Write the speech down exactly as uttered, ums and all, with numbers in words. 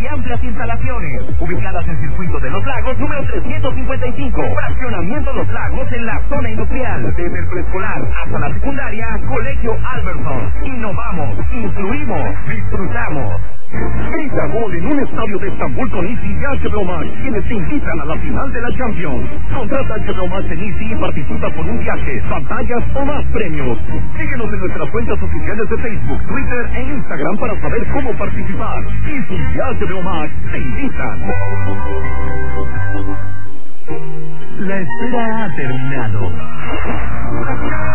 y amplias instalaciones, ubicadas en Circuito de los Lagos número trescientos cincuenta y cinco, Fraccionamiento Los Lagos en la zona industrial. Desde el preescolar hasta la secundaria, Colegio Alberton. Innovamos, incluimos, disfrutamos. Grita gol en un estadio de Estambul con Easy y H B O Max, quienes te invitan a la final de la Champions. Contrata H B O Max en Easy y participa por un viaje, pantallas o más premios. Síguenos en nuestras cuentas oficiales de Facebook, Twitter e Instagram para saber cómo participar. Easy y H B O Max te invitan. La espera ha terminado.